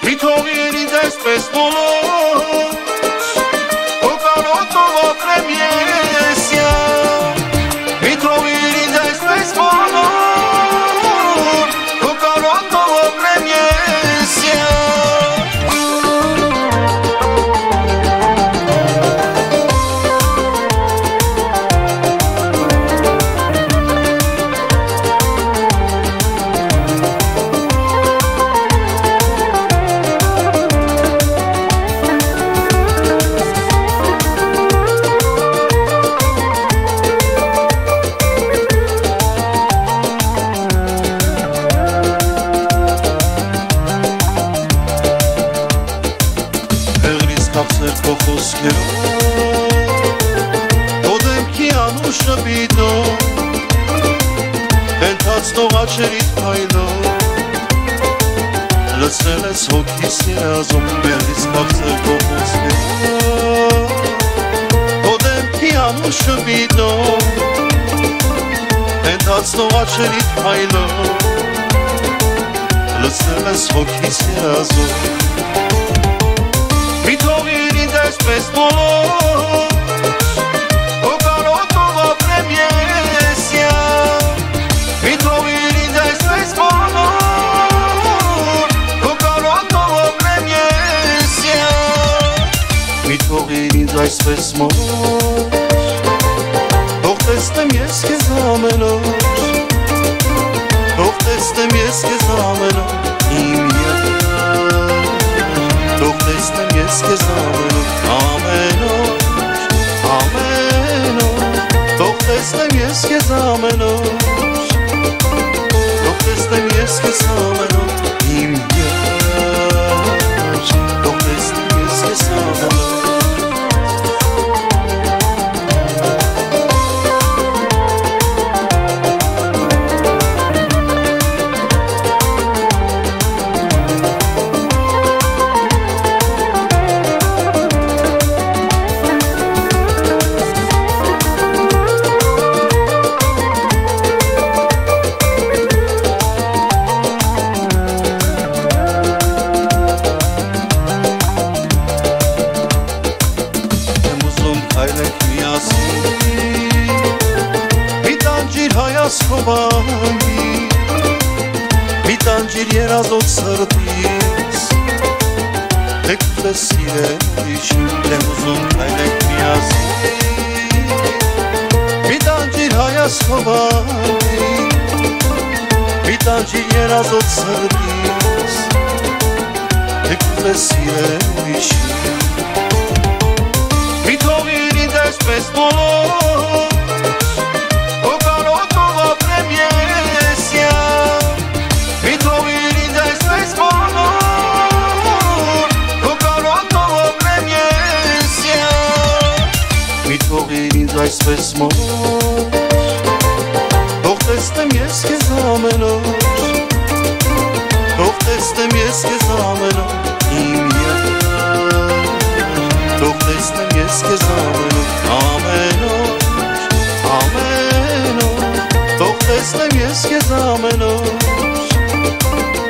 Mi troveri després dolor o carotova premiesia. Mi troveri després dolor o carotova premiesia. Կապսեր քո խոսքերով Քո դեմքի անուշը բիդով Հենթացնող աչերիդ փայլով Լցրել ես հոգիս երազում Մեղրից կապսեր քո խոսքերով Քո դեմքի անուշը բիդով Հենթացնող աչերիդ փայլով Լցրել ես հոգիս երազում Mi troveri després dolor o carotova premiesia. Mi troveri després dolor o carotova premiesia. Mi troveri després dolor Թող տեսնեմ ես քեզ ամենօր Թող տեսնեմ ես քեզ ամենօր իմ Թող տեսնեմ ես քեզ ամենօր Թող տեսնեմ ես քեզ ամենօր Թող տեսնեմ ես քեզ ամենօր իմ Թող տեսնեմ ես քեզ ամենօր Հայասկովանի մի տանջիր երազոտ սրտիս Թեքուզ է սիրելիշ եմ ուզում հայլեք միասին Մի տանջիր հայասկովանի մի տանջիր երազոտ սրտիս Թեքուզ է սիրելիշ Մի թողիր ինձ այսպես բոլոր Այսպես մոտ Թող տեսնեմ ես քեզ ամենօր Թող տեսնեմ ես քեզ ամենօր իմ Թող տեսնեմ ես քեզ ամենօր Թող տեսնեմ ես քեզ ամենօր